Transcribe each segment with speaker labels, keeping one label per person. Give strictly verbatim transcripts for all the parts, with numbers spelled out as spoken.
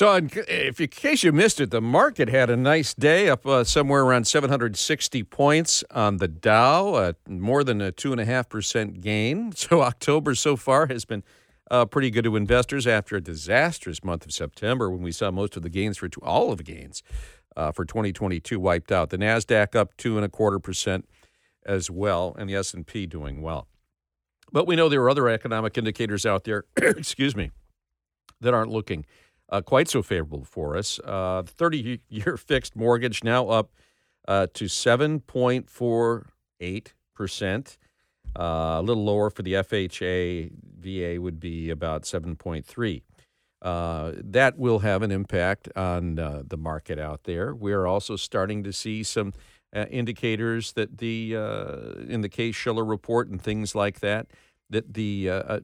Speaker 1: So, in, if in case you missed it, the market had a nice day, up uh, somewhere around seven hundred sixty points on the Dow, uh, more than a two and a half percent gain. So, October so far has been uh, pretty good to investors after a disastrous month of September when we saw most of the gains for two, all of the gains uh, for twenty twenty-two wiped out. The Nasdaq up two and a quarter percent as well, and the S and P doing well. But we know there are other economic indicators out there. excuse me, that aren't looking Uh, quite so favorable for us. Uh, the thirty-year fixed mortgage now up uh, to seven point four eight percent. Uh, a little lower for the F H A. V A would be about seven point three. Uh, that will have an impact on uh, the market out there. We're also starting to see some uh, indicators that the, uh, in the Case-Shiller report and things like that, that the uh,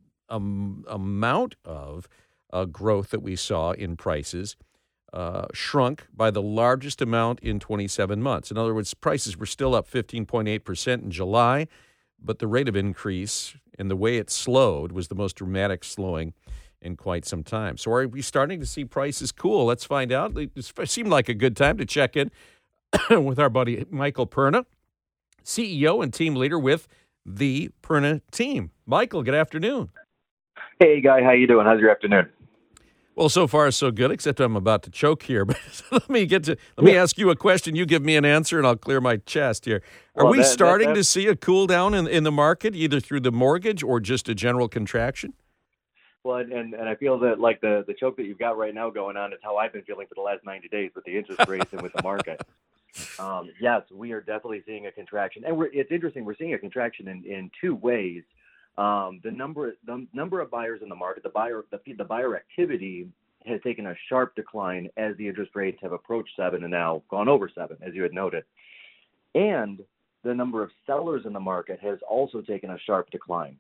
Speaker 1: um, amount of Uh, growth that we saw in prices uh, shrunk by the largest amount in twenty-seven months. In other words, prices were still up fifteen point eight percent in July, but the rate of increase and the way it slowed was the most dramatic slowing in quite some time. So are we starting to see prices cool? Let's find out. It seemed like a good time to check in with our buddy Michael Perna, C E O and team leader with the Perna team. Michael, good afternoon.
Speaker 2: Hey, Guy. How you doing? How's your afternoon?
Speaker 1: Well, so far so good, except I'm about to choke here. But let me get to let me ask you a question. You give me an answer, and I'll clear my chest here. Are
Speaker 2: well,
Speaker 1: we
Speaker 2: that,
Speaker 1: starting
Speaker 2: that, that,
Speaker 1: to see a cool down in, in the market, either through the mortgage or just a general contraction?
Speaker 2: Well, and, and I feel that like the, the choke that you've got right now going on is how I've been feeling for the last ninety days with the interest rates and with the market. Um, yes, we are definitely seeing a contraction, and we're, it's interesting. We're seeing a contraction in, in two ways. Um, the number the number of buyers in the market, the buyer the, the buyer activity has taken a sharp decline as the interest rates have approached seven and now gone over seven, as you had noted. And the number of sellers in the market has also taken a sharp decline,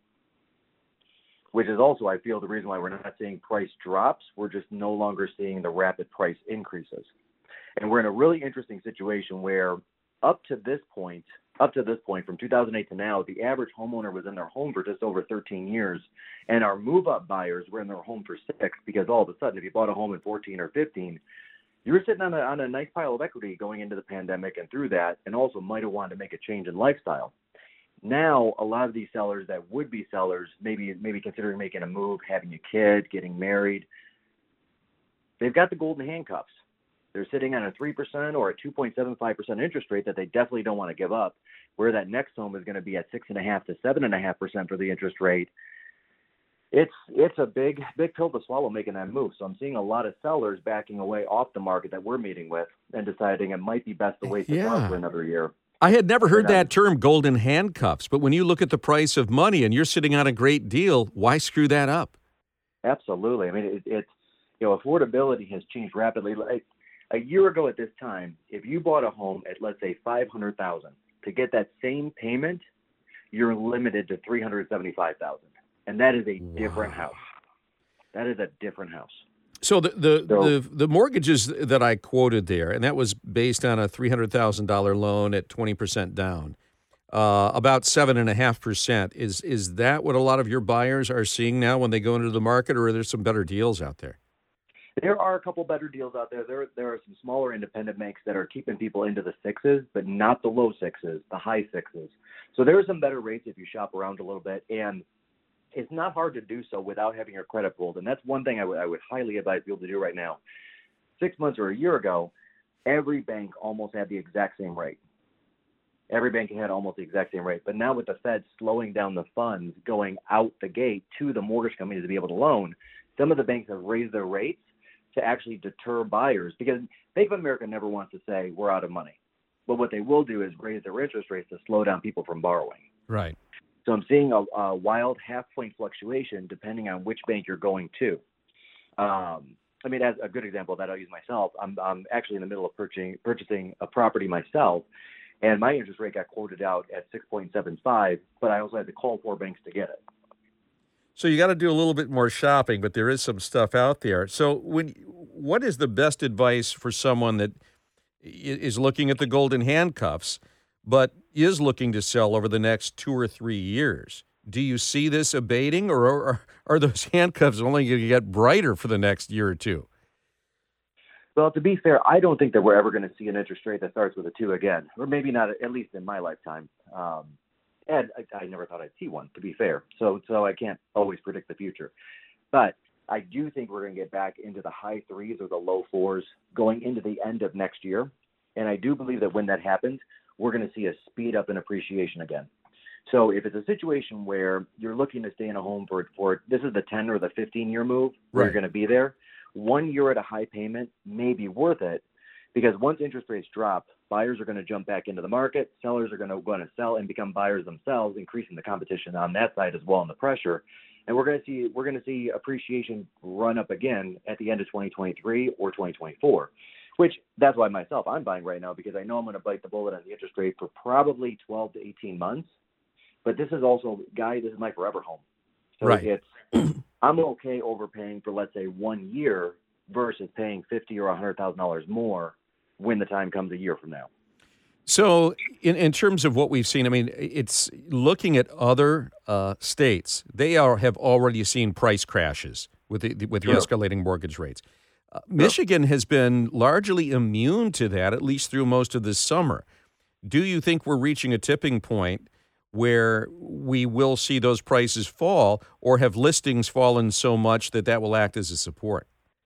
Speaker 2: which is also, I feel, the reason why we're not seeing price drops. We're just no longer seeing the rapid price increases. And we're in a really interesting situation where up to this point, up to this point, from two thousand eight to now, the average homeowner was in their home for just over thirteen years, and our move-up buyers were in their home for six, because all of a sudden, if you bought a home in fourteen or fifteen, you were sitting on a, on a nice pile of equity going into the pandemic and through that, and also might have wanted to make a change in lifestyle. Now, a lot of these sellers that would be sellers, maybe maybe considering making a move, having a kid, getting married, they've got the golden handcuffs. They're sitting on a three percent or a two point seven five percent interest rate that they definitely don't want to give up, where that next home is going to be at six point five to seven point five percent for the interest rate. It's it's a big, big pill to swallow making that move. So I'm seeing a lot of sellers backing away off the market that we're meeting with and deciding it might be best to wait to
Speaker 1: yeah.
Speaker 2: for another year.
Speaker 1: I had never heard that term, golden handcuffs, but when you look at the price of money and you're sitting on a great deal, why screw that up?
Speaker 2: Absolutely. I mean, it, it's, you know, affordability has changed rapidly. Like, a year ago at this time, if you bought a home at, let's say, five hundred thousand dollars, to get that same payment, you're limited to three hundred seventy-five thousand dollars. And that is a wow. different house. That is a different house.
Speaker 1: So the the,
Speaker 2: so
Speaker 1: the the mortgages that I quoted there, and that was based on a three hundred thousand dollars loan at twenty percent down, uh, about seven point five percent. Is, is that what a lot of your buyers are seeing now when they go into the market, or are there some better deals out there?
Speaker 2: There are a couple better deals out there. There, there are some smaller independent banks that are keeping people into the sixes, but not the low sixes, the high sixes. So there are some better rates if you shop around a little bit, and it's not hard to do so without having your credit pulled. And that's one thing I would I would highly advise people to do right now. Six months or a year ago, every bank almost had the exact same rate. Every bank had almost the exact same rate. But now with the Fed slowing down the funds going out the gate to the mortgage companies to be able to loan, some of the banks have raised their rates to actually deter buyers, because Bank of America never wants to say we're out of money. But what they will do is raise their interest rates to slow down people from borrowing.
Speaker 1: Right.
Speaker 2: So I'm seeing a, a wild half-point fluctuation depending on which bank you're going to. Um, I mean, as a good example of that, I'll use myself. I'm, I'm actually in the middle of purchasing, purchasing a property myself, and my interest rate got quoted out at six point seven five, but I also had to call four banks to get it.
Speaker 1: So you got to do a little bit more shopping, but there is some stuff out there. So when, what is the best advice for someone that is looking at the golden handcuffs, but is looking to sell over the next two or three years? Do you see this abating, or are, are those handcuffs only going to get brighter for the next year or two?
Speaker 2: Well, to be fair, I don't think that we're ever going to see an interest rate that starts with a two again, or maybe not, at least in my lifetime. Um, and I, I never thought I'd see one, to be fair. So, so I can't always predict the future. But I do think we're going to get back into the high threes or the low fours going into the end of next year. And I do believe that when that happens, we're going to see a speed up in appreciation again. So if it's a situation where you're looking to stay in a home for, for this is the ten or the fifteen year move where
Speaker 1: Right.
Speaker 2: you're going to be there, one year at a high payment may be worth it, because once interest rates drop, buyers are going to jump back into the market. Sellers are going to want to sell and become buyers themselves, increasing the competition on that side as well and the pressure. And we're going to see we're going to see appreciation run up again at the end of twenty twenty-three or twenty twenty-four, which that's why myself I'm buying right now, because I know I'm going to bite the bullet on the interest rate for probably twelve to eighteen months. But this is also, Guy, this is my forever home. So
Speaker 1: Right.
Speaker 2: it's I'm okay overpaying for, let's say, one year versus paying fifty or one hundred thousand dollars more when the time comes a year from now.
Speaker 1: So, in, in terms of what we've seen, I mean, it's looking at other uh, states. They are have already seen price crashes with the with the
Speaker 2: Sure.
Speaker 1: escalating mortgage rates. Uh, Michigan has been largely immune to that, at least through most of this summer. Do you think we're reaching a tipping point where we will see those prices fall, or have listings fallen so much that that will act as a support?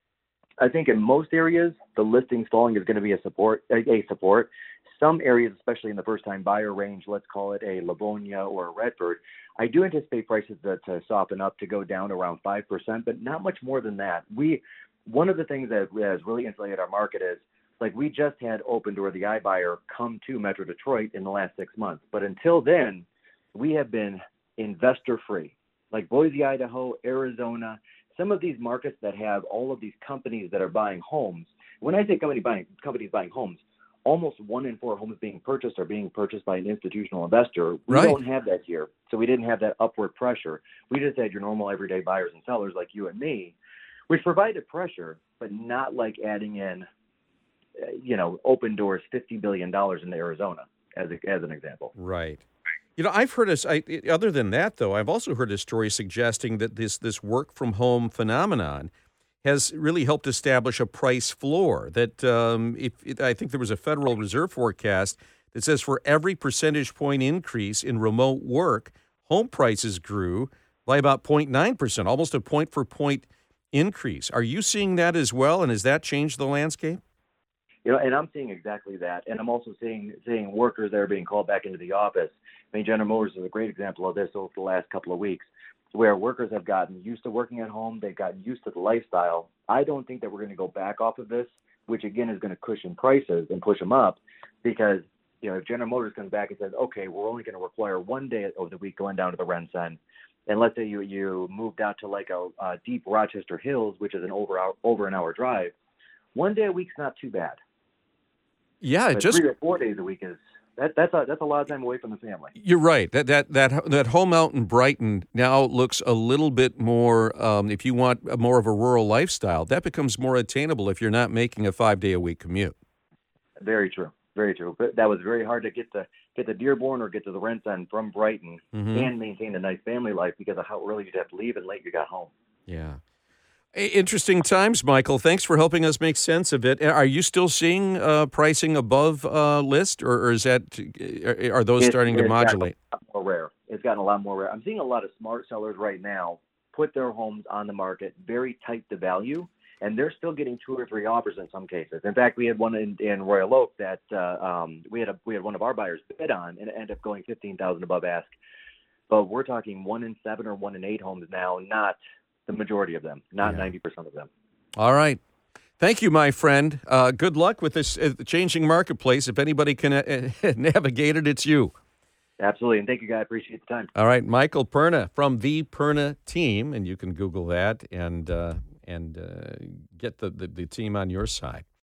Speaker 2: I think in most areas, the listings falling is going to be a support. A, a support. Some areas, especially in the first-time buyer range, let's call it a Livonia or a Redford, I do anticipate prices to, to soften up, to go down around five percent, but not much more than that. We one of the things that has really insulated our market is, like, we just had Opendoor, the iBuyer, come to Metro Detroit in the last six months. But until then, we have been investor-free. Like Boise, Idaho, Arizona, some of these markets that have all of these companies that are buying homes. When I say company buying, companies buying homes, almost one in four homes being purchased are being purchased by an institutional investor. We
Speaker 1: Right.
Speaker 2: don't have that here. So we didn't have that upward pressure. We just had your normal everyday buyers and sellers like you and me, which provided pressure, but not like adding in, uh, you know, Opendoor's fifty billion dollars into Arizona, as, a, as an example.
Speaker 1: Right. You know, I've heard us. I, other than that, though, I've also heard a story suggesting that this this work from home phenomenon has really helped establish a price floor. That um, if it, I think there was a Federal Reserve forecast that says for every percentage point increase in remote work, home prices grew by about zero point nine percent, almost a point for point increase. Are you seeing that as well? And has that changed the landscape?
Speaker 2: You know, and I'm seeing exactly that. And I'm also seeing seeing workers that are being called back into the office. I mean, General Motors is a great example of this over the last couple of weeks, where workers have gotten used to working at home. They've gotten used to the lifestyle. I don't think that we're going to go back off of this, which again is going to cushion prices and push them up, because, you know, if General Motors comes back and says, okay, we're only going to require one day of the week going down to the RenCen, and let's say you you moved out to like a, a deep Rochester Hills, which is an over hour, over an hour drive, one day a week's not too bad.
Speaker 1: Yeah, it
Speaker 2: But
Speaker 1: just
Speaker 2: three or four days a week is that that's a that's a lot of time away from the family.
Speaker 1: You're right. That that that that home out in Brighton now looks a little bit more. Um, if you want a more of a rural lifestyle, that becomes more attainable if you're not making a five day a week commute.
Speaker 2: Very true. Very true. But that was very hard to get to get to Dearborn or get to the RenCen from Brighton
Speaker 1: Mhm.
Speaker 2: and maintain a nice family life because of how early you'd have to leave and late you got home.
Speaker 1: Yeah. I- Interesting times, Michael. Thanks for helping us make sense of it. Are you still seeing uh, pricing above uh, list, or, or is that are those
Speaker 2: It's-
Speaker 1: starting to
Speaker 2: it's gotten
Speaker 1: modulate?
Speaker 2: a lot more rare. It's gotten a lot more rare. I'm seeing a lot of smart sellers right now put their homes on the market very tight to value, and they're still getting two or three offers in some cases. In fact, we had one in, in Royal Oak that uh, um, we had a, we had one of our buyers bid on, and it ended up going fifteen thousand above ask. But we're talking one in seven or one in eight homes now, not the majority of them, not
Speaker 1: Yeah.
Speaker 2: ninety percent of them.
Speaker 1: All right. Thank you, my friend. Uh, good luck with this uh, changing marketplace. If anybody can uh, navigate it, it's you.
Speaker 2: Absolutely. And thank you, guys. I appreciate the time.
Speaker 1: All right, Michael Perna from the Perna team, and you can Google that and uh, and uh, get the, the, the team on your side.